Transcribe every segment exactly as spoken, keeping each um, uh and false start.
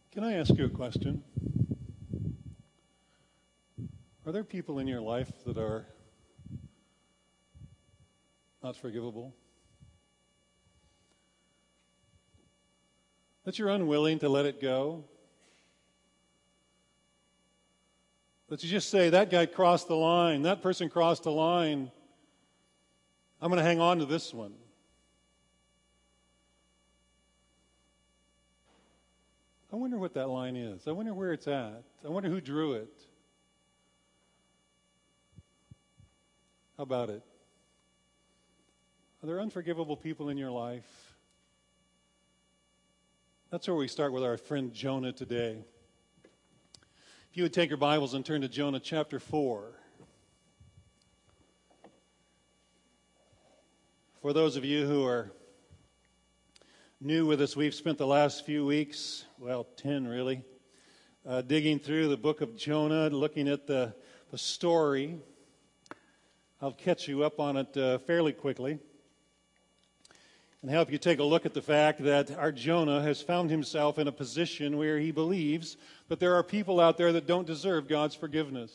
Can I ask you a question? Are there people in your life that are not forgivable? That you're unwilling to let it go? That you just say, that guy crossed the line, that person crossed the line, I'm going to hang on to this one. I wonder what that line is. I wonder where it's at. I wonder who drew it. How about it? Are there unforgivable people in your life? That's where we start with our friend Jonah today. If you would take your Bibles and turn to Jonah chapter four. For those of you who are new with us, we've spent the last few weeks, well, ten really, uh, digging through the book of Jonah, looking at the, the story. I'll catch you up on it uh, fairly quickly and help you take a look at the fact that our Jonah has found himself in a position where he believes that there are people out there that don't deserve God's forgiveness.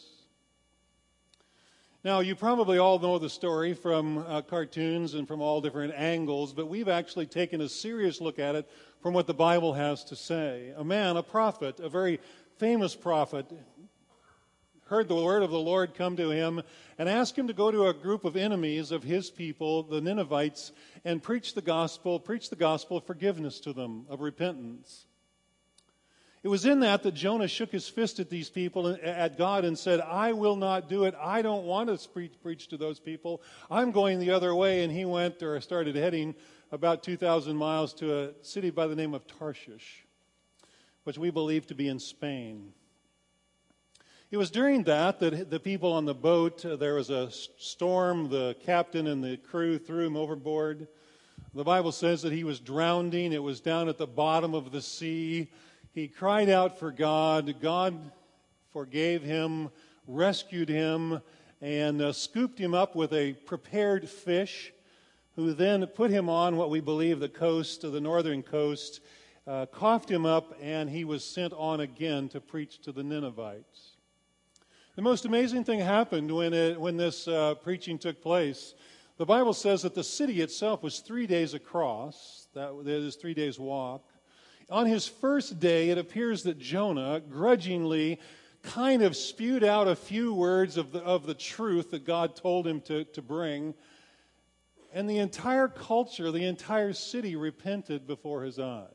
Now, you probably all know the story from uh, cartoons and from all different angles, but we've actually taken a serious look at it from what the Bible has to say. A man, a prophet, a very famous prophet, heard the word of the Lord come to him and asked him to go to a group of enemies of his people, the Ninevites, and preach the gospel, preach the gospel of forgiveness to them, of repentance. It was in that that Jonah shook his fist at these people, at God, and said, I will not do it. I don't want to preach, preach to those people. I'm going the other way. And he went, or started heading about two thousand miles to a city by the name of Tarshish, which we believe to be in Spain. It was during that that the people on the boat, uh, there was a storm. The captain and the crew threw him overboard. The Bible says that he was drowning. It was down at the bottom of the sea. He cried out for God. God forgave him, rescued him, and uh, scooped him up with a prepared fish, who then put him on what we believe the coast, the northern coast, uh, coughed him up, and he was sent on again to preach to the Ninevites. The most amazing thing happened when, it, when this uh, preaching took place. The Bible says that the city itself was three days across. That is three days' walk. On his first day, it appears that Jonah grudgingly kind of spewed out a few words of the, of the truth that God told him to, to bring. And the entire culture, the entire city repented before his eyes.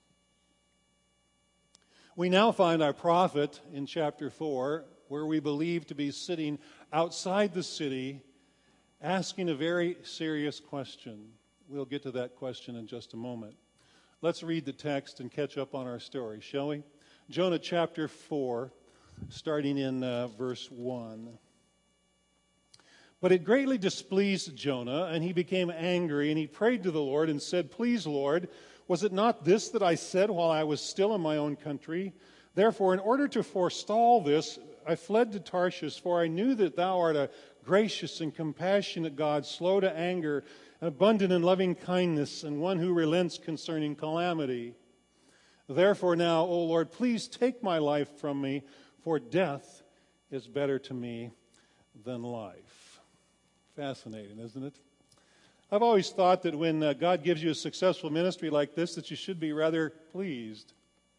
We now find our prophet in chapter four, where we believe to be sitting outside the city, asking a very serious question. We'll get to that question in just a moment. Let's read the text and catch up on our story, shall we? Jonah chapter four, starting in uh, verse one. But it greatly displeased Jonah, and he became angry, and he prayed to the Lord and said, Please, Lord, was it not this that I said while I was still in my own country? Therefore, in order to forestall this, I fled to Tarshish, for I knew that thou art a gracious and compassionate God, slow to anger, abundant in loving kindness, and one who relents concerning calamity. Therefore now, O Lord, please take my life from me, for death is better to me than life. Fascinating, isn't it? I've always thought that when uh, God gives you a successful ministry like this, that you should be rather pleased.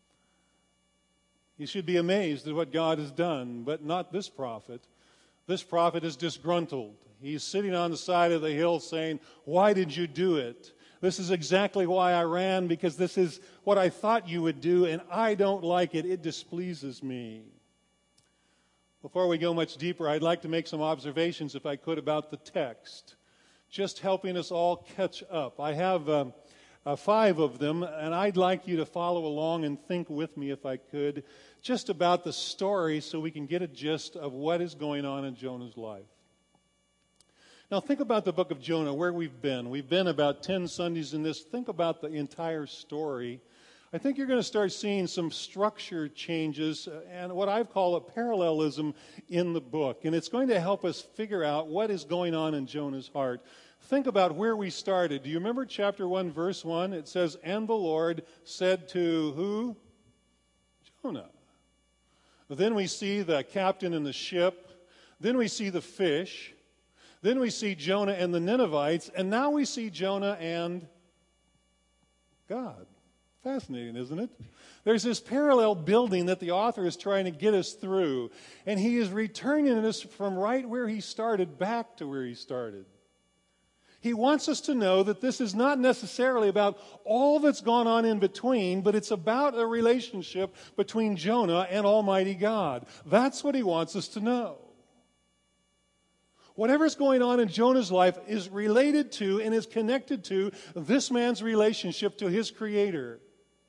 You should be amazed at what God has done, but not this prophet. This prophet is disgruntled. He's sitting on the side of the hill saying, Why did you do it? This is exactly why I ran, because this is what I thought you would do, and I don't like it. It displeases me. Before we go much deeper, I'd like to make some observations, if I could, about the text, just helping us all catch up. I have um, uh, five of them, and I'd like you to follow along and think with me, if I could, just about the story so we can get a gist of what is going on in Jonah's life. Now think about the book of Jonah, where we've been. We've been about ten Sundays in this. Think about the entire story. I think you're going to start seeing some structure changes and what I've called a parallelism in the book. And it's going to help us figure out what is going on in Jonah's heart. Think about where we started. Do you remember chapter one, verse one? It says, And the Lord said to who? Jonah. Then we see the captain in the ship. Then we see the fish. Then we see Jonah and the Ninevites. And now we see Jonah and God. Fascinating, isn't it? There's this parallel building that the author is trying to get us through. And he is returning us from right where he started back to where he started. He wants us to know that this is not necessarily about all that's gone on in between, but it's about a relationship between Jonah and Almighty God. That's what he wants us to know. Whatever's going on in Jonah's life is related to and is connected to this man's relationship to his Creator.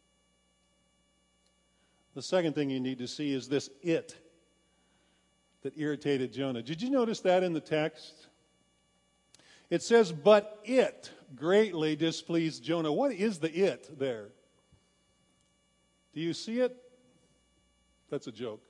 The second thing you need to see is this it that irritated Jonah. Did you notice that in the text? It says, but it greatly displeased Jonah. What is the it there? Do you see it? That's a joke.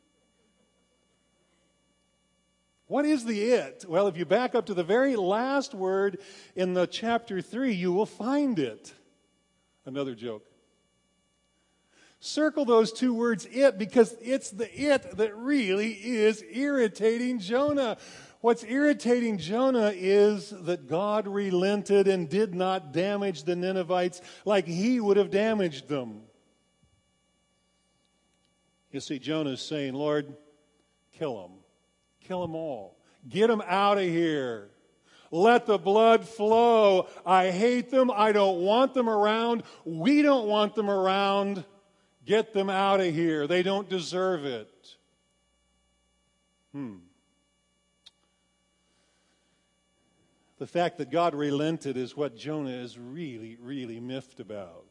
What is the it? Well, if you back up to the very last word in the chapter three, you will find it. Another joke. Circle those two words, it, because it's the it that really is irritating Jonah. What's irritating Jonah is that God relented and did not damage the Ninevites like he would have damaged them. You see, Jonah is saying, Lord, kill them. Kill them all. Get them out of here. Let the blood flow. I hate them. I don't want them around. We don't want them around. Get them out of here. They don't deserve it. Hmm. The fact that God relented is what Jonah is really, really miffed about.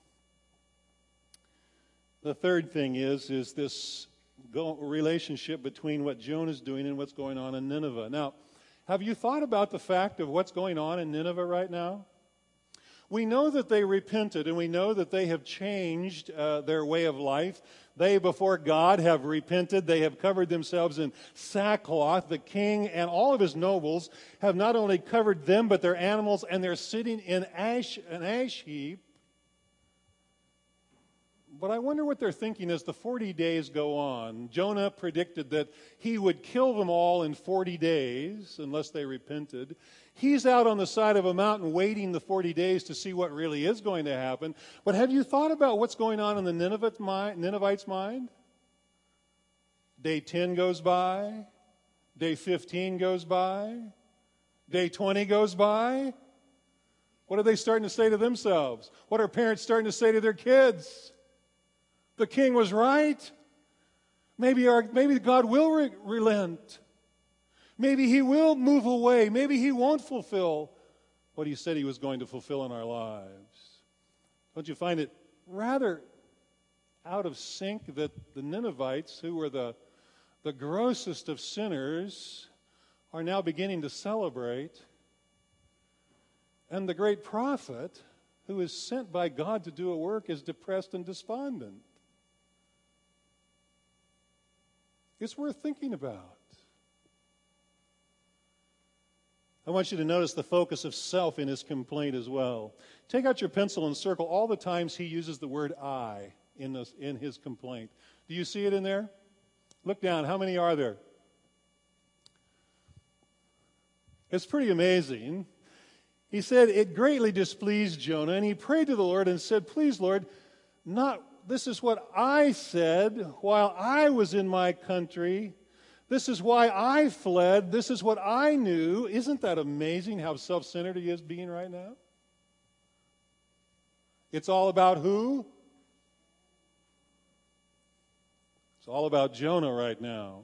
The third thing is, is this go- relationship between what Jonah's doing and what's going on in Nineveh. Now, have you thought about the fact of what's going on in Nineveh right now? We know that they repented, and we know that they have changed uh, their way of life. They, before God, have repented. They have covered themselves in sackcloth. The king and all of his nobles have not only covered them, but their animals, and they're sitting in ash, an ash heap. But I wonder what they're thinking as the forty days go on. Jonah predicted that he would kill them all in forty days, unless they repented. He's out on the side of a mountain waiting the forty days to see what really is going to happen. But have you thought about what's going on in the Ninevites' mind? Day ten goes by. Day fifteen goes by. Day twenty goes by. What are they starting to say to themselves? What are parents starting to say to their kids? The king was right. Maybe, our, maybe God will re- relent. Maybe he will move away. Maybe he won't fulfill what he said he was going to fulfill in our lives. Don't you find it rather out of sync that the Ninevites, who were the, the grossest of sinners, are now beginning to celebrate, and the great prophet, who is sent by God to do a work, is depressed and despondent? It's worth thinking about. I want you to notice the focus of self in his complaint as well. Take out your pencil and circle all the times he uses the word I in, this, in his complaint. Do you see it in there? Look down. How many are there? It's pretty amazing. He said, it greatly displeased Jonah, and he prayed to the Lord and said, please, Lord, not this is what I said while I was in my country. This is why I fled. This is what I knew. Isn't that amazing how self-centered he is being right now? It's all about who? It's all about Jonah right now.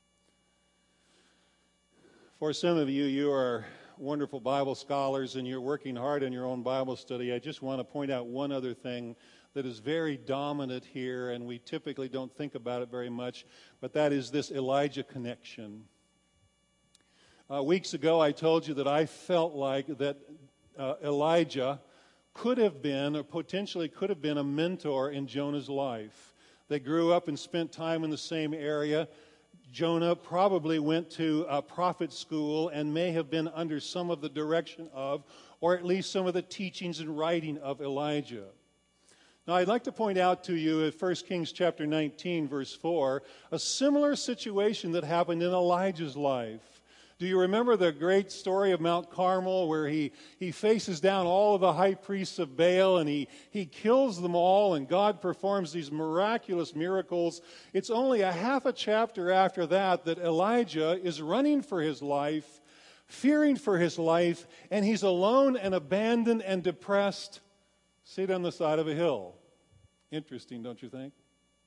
For some of you, you are wonderful Bible scholars and you're working hard in your own Bible study. I just want to point out one other thing that is very dominant here, and we typically don't think about it very much, but that is this Elijah connection. Uh, weeks ago, I told you that I felt like that uh, Elijah could have been, or potentially could have been, a mentor in Jonah's life. They grew up and spent time in the same area. Jonah probably went to a prophet school and may have been under some of the direction of, or at least some of the teachings and writing of Elijah. Now, I'd like to point out to you at First Kings chapter nineteen, verse four, a similar situation that happened in Elijah's life. Do you remember the great story of Mount Carmel where he, he faces down all of the high priests of Baal and he, he kills them all and God performs these miraculous miracles? It's only a half a chapter after that that Elijah is running for his life, fearing for his life, and he's alone and abandoned and depressed, sit on the side of a hill. Interesting, don't you think?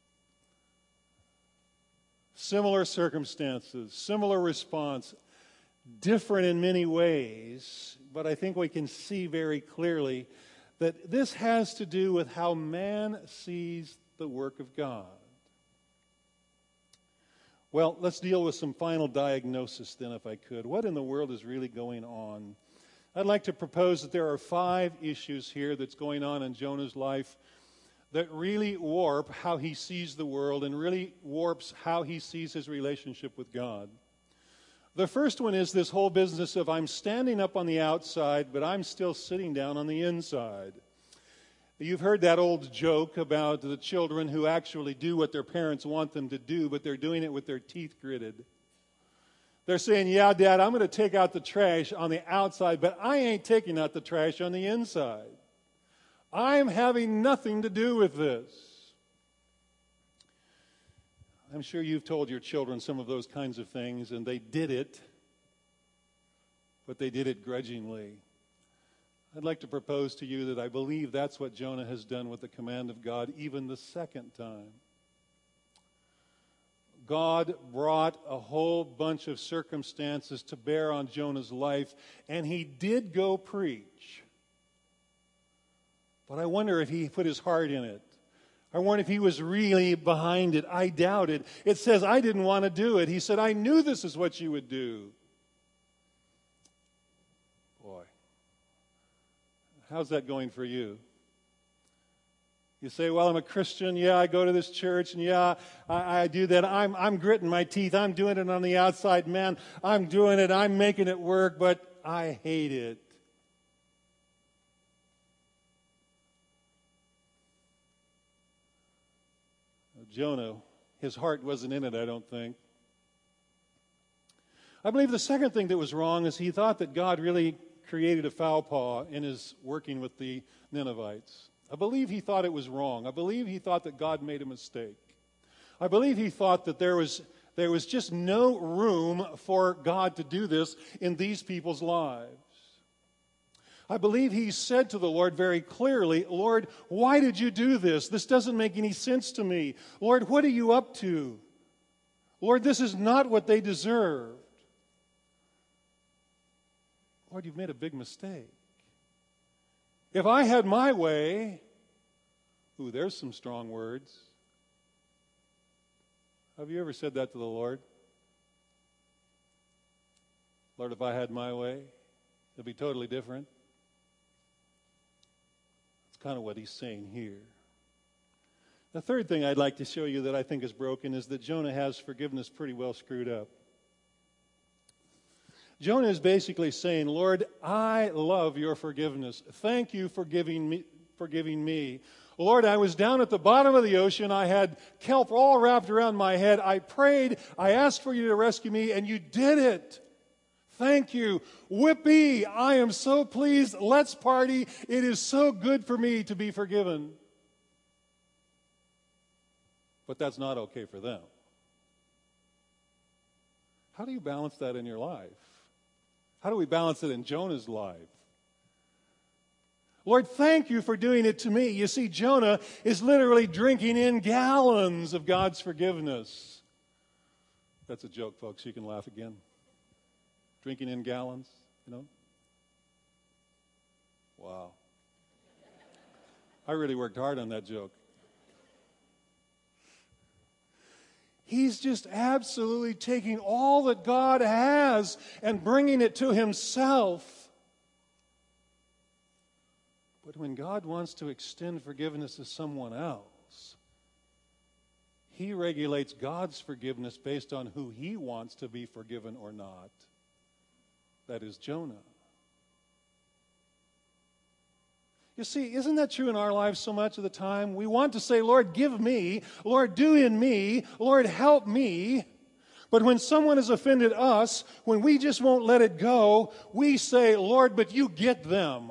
Similar circumstances, similar response, different in many ways, but I think we can see very clearly that this has to do with how man sees the work of God. Well, let's deal with some final diagnosis then, if I could. What in the world is really going on? I'd like to propose that there are five issues here that's going on in Jonah's life that really warp how he sees the world and really warps how he sees his relationship with God. The first one is this whole business of I'm standing up on the outside, but I'm still sitting down on the inside. You've heard that old joke about the children who actually do what their parents want them to do, but they're doing it with their teeth gritted. They're saying, yeah, Dad, I'm going to take out the trash on the outside, but I ain't taking out the trash on the inside. I'm having nothing to do with this. I'm sure you've told your children some of those kinds of things, and they did it, but they did it grudgingly. I'd like to propose to you that I believe that's what Jonah has done with the command of God even the second time. God brought a whole bunch of circumstances to bear on Jonah's life, and he did go preach. But I wonder if he put his heart in it. I wonder if he was really behind it. I doubt it. It says, I didn't want to do it. He said, I knew this is what you would do. Boy, how's that going for you? You say, well, I'm a Christian. Yeah, I go to this church, and yeah, I, I do that. I'm, I'm gritting my teeth. I'm doing it on the outside, man. I'm doing it. I'm making it work, but I hate it. Jonah, his heart wasn't in it, I don't think. I believe the second thing that was wrong is he thought that God really created a foul paw in his working with the Ninevites. I believe he thought it was wrong. I believe he thought that God made a mistake. I believe he thought that there was, there was just no room for God to do this in these people's lives. I believe he said to the Lord very clearly, Lord, why did you do this? This doesn't make any sense to me. Lord, what are you up to? Lord, this is not what they deserved. Lord, you've made a big mistake. If I had my way, ooh, there's some strong words. Have you ever said that to the Lord? Lord, if I had my way, it'd be totally different. Kind of what he's saying here. The third thing I'd like to show you that I think is broken is that Jonah has forgiveness pretty well screwed up. Jonah is basically saying, Lord, I love your forgiveness. Thank you for giving me, forgiving me. Lord, I was down at the bottom of the ocean. I had kelp all wrapped around my head. I prayed. I asked for you to rescue me, and you did it. Thank you. Whippy, I am so pleased. Let's party. It is so good for me to be forgiven. But that's not okay for them. How do you balance that in your life? How do we balance it in Jonah's life? Lord, thank you for doing it to me. You see, Jonah is literally drinking in gallons of God's forgiveness. That's a joke, folks. You can laugh again. Drinking in gallons, you know? Wow. I really worked hard on that joke. He's just absolutely taking all that God has and bringing it to himself. But when God wants to extend forgiveness to someone else, he regulates God's forgiveness based on who he wants to be forgiven or not. That is Jonah. You see, isn't that true in our lives so much of the time? We want to say, Lord, give me. Lord, do in me. Lord, help me. But when someone has offended us, when we just won't let it go, we say, Lord, but you get them.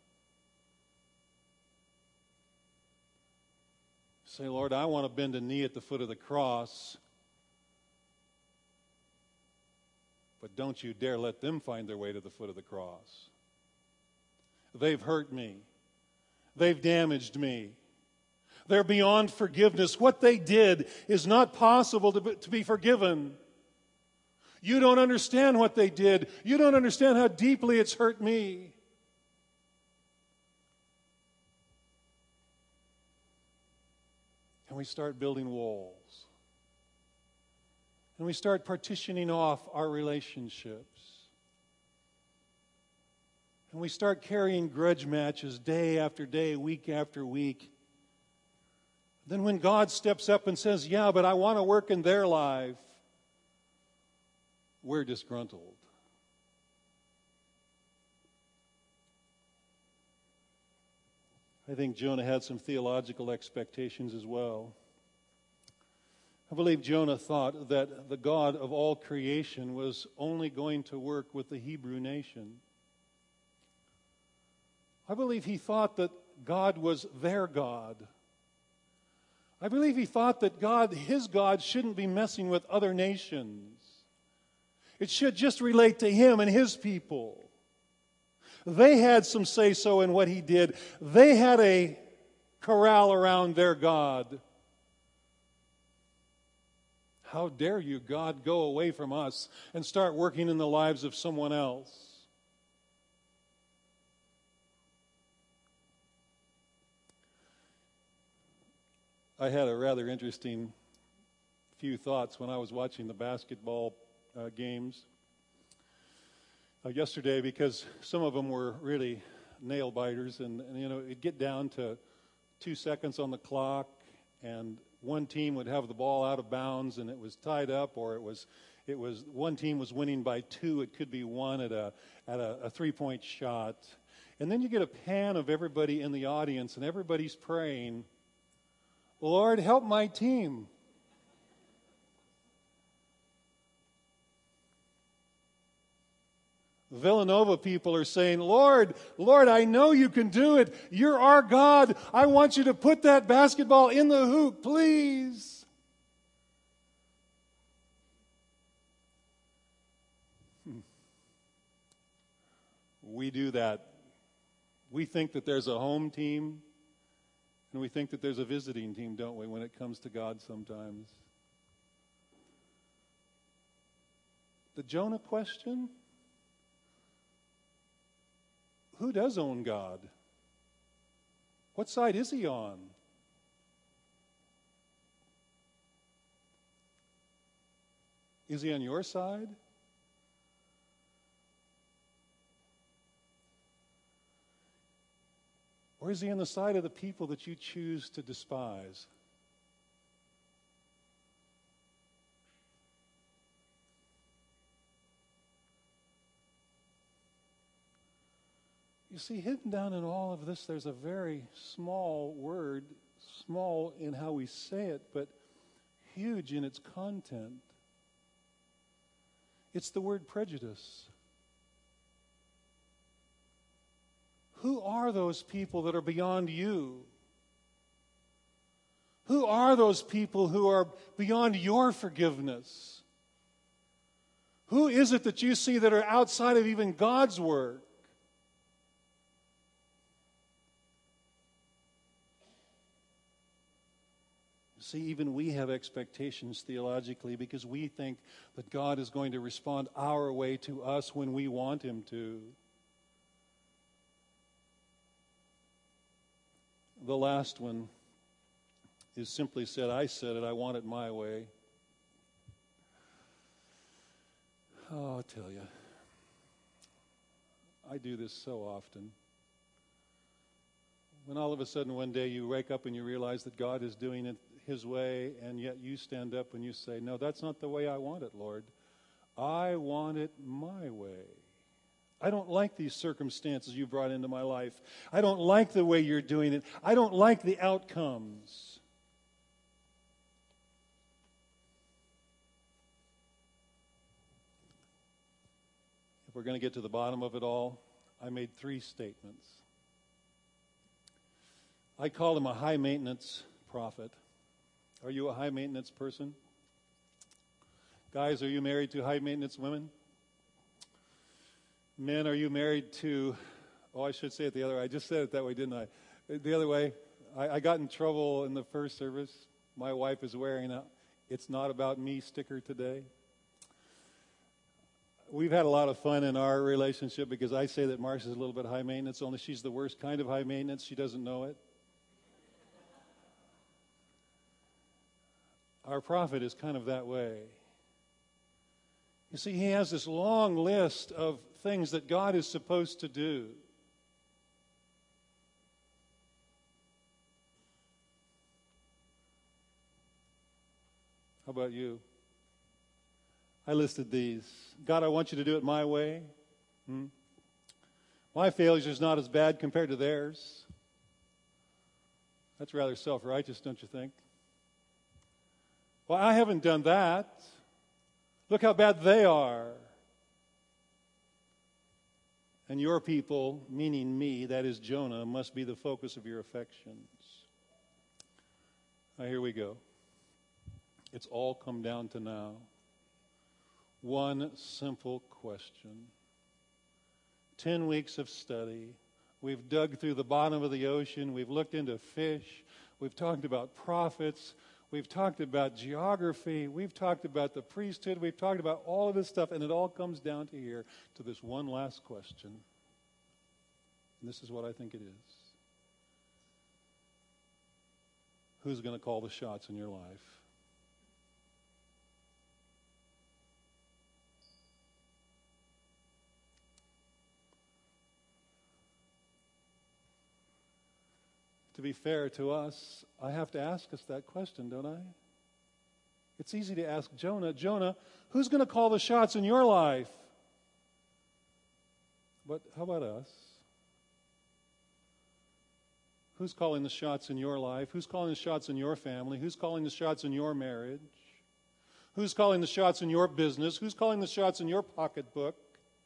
Say, Lord, I want to bend a knee at the foot of the cross. But don't you dare let them find their way to the foot of the cross. They've hurt me. They've damaged me. They're beyond forgiveness. What they did is not possible to be, to be forgiven. You don't understand what they did. You don't understand how deeply it's hurt me. And we start building walls. And we start partitioning off our relationships. And we start carrying grudge matches day after day, week after week. Then when God steps up and says, yeah, but I want to work in their life, we're disgruntled. I think Jonah had some theological expectations as well. I believe Jonah thought that the God of all creation was only going to work with the Hebrew nation. I believe he thought that God was their God. I believe he thought that God, his God, shouldn't be messing with other nations. It should just relate to him and his people. They had some say-so in what he did. They had a corral around their God. How dare you, God, go away from us and start working in the lives of someone else? I had a rather interesting few thoughts when I was watching the basketball uh, games uh, yesterday, because some of them were really nail biters, and, and you know, it'd get down to two seconds on the clock, and one team would have the ball out of bounds, and it was tied up, or it was, it was one team was winning by two. It could be one at a at a, a three-point shot, and then you get a pan of everybody in the audience, and everybody's praying, Lord, help my team. Villanova people are saying, Lord, Lord, I know you can do it. You're our God. I want you to put that basketball in the hoop, please. Hmm. We do that. We think that there's a home team, and we think that there's a visiting team, don't we, when it comes to God sometimes. The Jonah question? Who does own God? What side is he on? Is he on your side? Or is he on the side of the people that you choose to despise? You see, hidden down in all of this, there's a very small word, small in how we say it, but huge in its content. It's the word prejudice. Who are those people that are beyond you? Who are those people who are beyond your forgiveness? Who is it that you see that are outside of even God's work? See, even we have expectations theologically because we think that God is going to respond our way to us when we want him to. The last one is simply said, I said it, I want it my way. Oh, I'll tell you, I do this so often. When all of a sudden one day you wake up and you realize that God is doing it his way, and yet you stand up and you say, no, that's not the way I want it, Lord. I want it my way. I don't like these circumstances you brought into my life. I don't like the way you're doing it. I don't like the outcomes. If we're going to get to the bottom of it all, I made three statements. I call him a high-maintenance prophet. Are you a high-maintenance person? Guys, are you married to high-maintenance women? Men, are you married to, oh, I should say it the other way. I just said it that way, didn't I? The other way, I, I got in trouble in the first service. My wife is wearing a "It's Not About Me" sticker today. We've had a lot of fun in our relationship because I say that Marcia's a little bit high maintenance, only she's the worst kind of high maintenance. She doesn't know it. Our prophet is kind of that way. You see, he has this long list of things that God is supposed to do. How about you? I listed these. God, I want you to do it my way. Hmm? My failure is not as bad compared to theirs. That's rather self-righteous, don't you think? Well, I haven't done that. Look how bad they are. And your people, meaning me, that is Jonah, must be the focus of your affections. Now, here we go. It's all come down to now. One simple question. Ten weeks of study. We've dug through the bottom of the ocean. We've looked into fish. We've talked about prophets. We've talked about geography. We've talked about the priesthood. We've talked about all of this stuff. And it all comes down to here, to this one last question. And this is what I think it is. Who's going to call the shots in your life? To be fair to us, I have to ask us that question, don't I? It's easy to ask Jonah, Jonah, who's going to call the shots in your life? But how about us? Who's calling the shots in your life? Who's calling the shots in your family? Who's calling the shots in your marriage? Who's calling the shots in your business? Who's calling the shots in your pocketbook?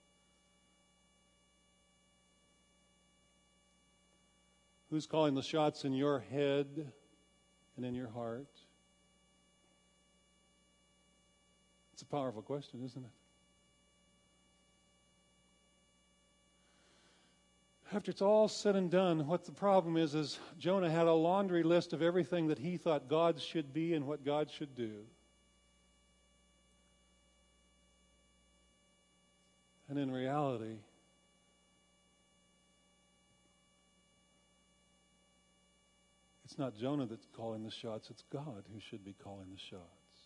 Who's calling the shots in your head and in your heart? It's a powerful question, isn't it? After it's all said and done, what the problem is, is Jonah had a laundry list of everything that he thought God should be and what God should do. And in reality, it's not Jonah that's calling the shots, it's God who should be calling the shots.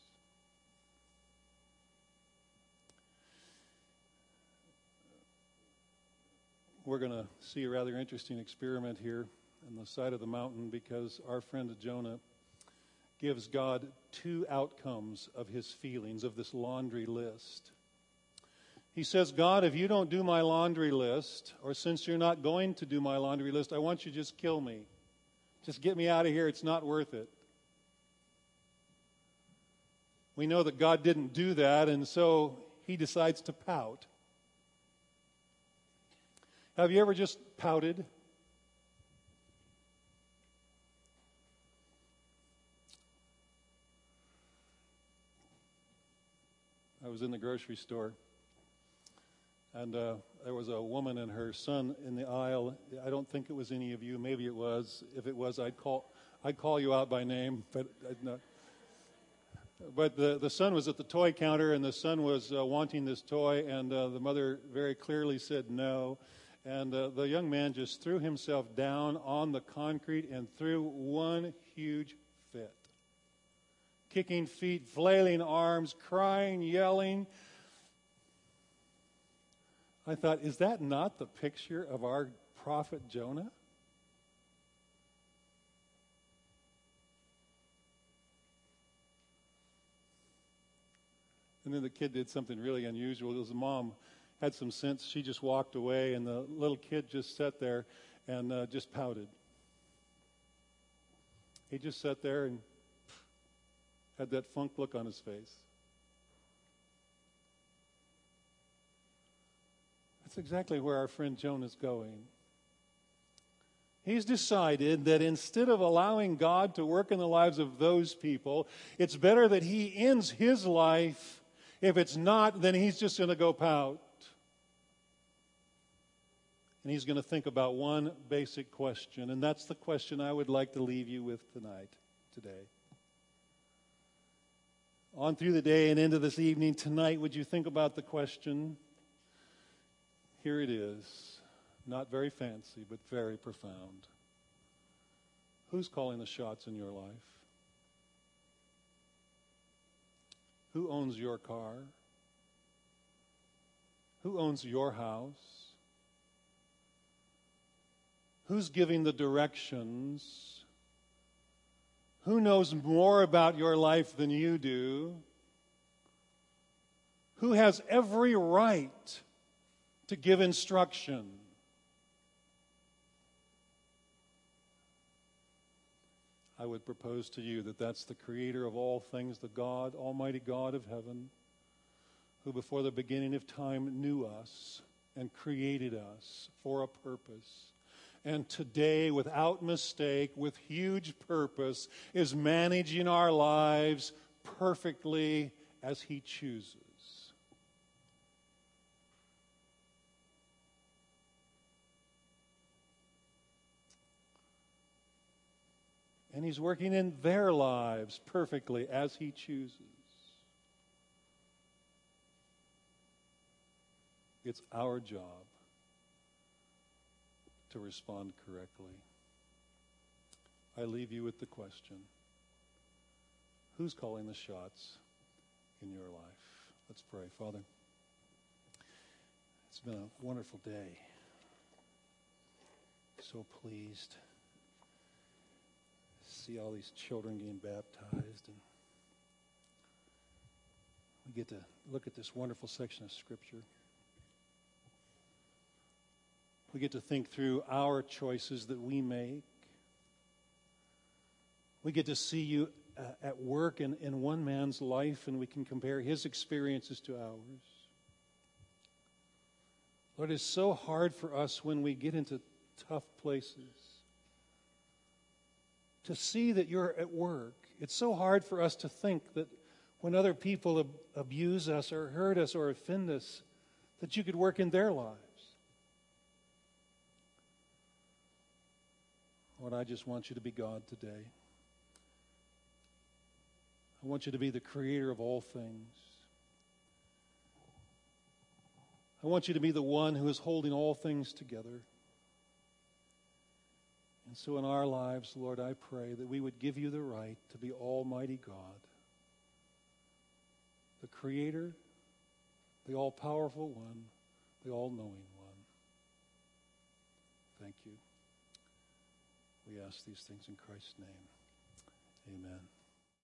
We're going to see a rather interesting experiment here on the side of the mountain because our friend Jonah gives God two outcomes of his feelings, of this laundry list. He says, God, if you don't do my laundry list, or since you're not going to do my laundry list, I want you to just kill me. Just get me out of here. It's not worth it. We know that God didn't do that, and so he decides to pout. Have you ever just pouted? I was in the grocery store, and uh, there was a woman and her son in the aisle. I don't think it was any of you. Maybe it was. If it was, I'd call I'd call you out by name, but I'd not. But the, the son was at the toy counter, and the son was uh, wanting this toy, and uh, the mother very clearly said no. And uh, the young man just threw himself down on the concrete and threw one huge fit. Kicking feet, flailing arms, crying, yelling. I thought, is that not the picture of our prophet Jonah? And then the kid did something really unusual. His mom had some sense. She just walked away, and the little kid just sat there and uh, just pouted. He just sat there and had that funk look on his face. That's exactly where our friend Joan is going. He's decided that instead of allowing God to work in the lives of those people, it's better that he ends his life. If it's not, then he's just going to go pout. And he's going to think about one basic question, and that's the question I would like to leave you with tonight, today. On through the day and into this evening, tonight, would you think about the question? Here it is. Not very fancy, but very profound. Who's calling the shots in your life? Who owns your car? Who owns your house? Who's giving the directions? Who knows more about your life than you do? Who has every right to give instruction? I would propose to you that that's the creator of all things, the God, Almighty God of heaven, who before the beginning of time knew us and created us for a purpose. And today, without mistake, with huge purpose, is managing our lives perfectly as he chooses. And he's working in their lives perfectly as he chooses. It's our job to respond correctly. I leave you with the question, who's calling the shots in your life? Let's pray. Father, it's been a wonderful day. So pleased to see all these children getting baptized, and we get to look at this wonderful section of Scripture. We get to think through our choices that we make. We get to see you uh, at work in, in one man's life, and we can compare his experiences to ours. Lord, it's so hard for us when we get into tough places to see that you're at work. It's so hard for us to think that when other people ab- abuse us or hurt us or offend us, that you could work in their lives. Lord, I just want you to be God today. I want you to be the creator of all things. I want you to be the one who is holding all things together. And so in our lives, Lord, I pray that we would give you the right to be Almighty God, the creator, the all-powerful one, the all-knowing one. Thank you. We ask these things in Christ's name. Amen.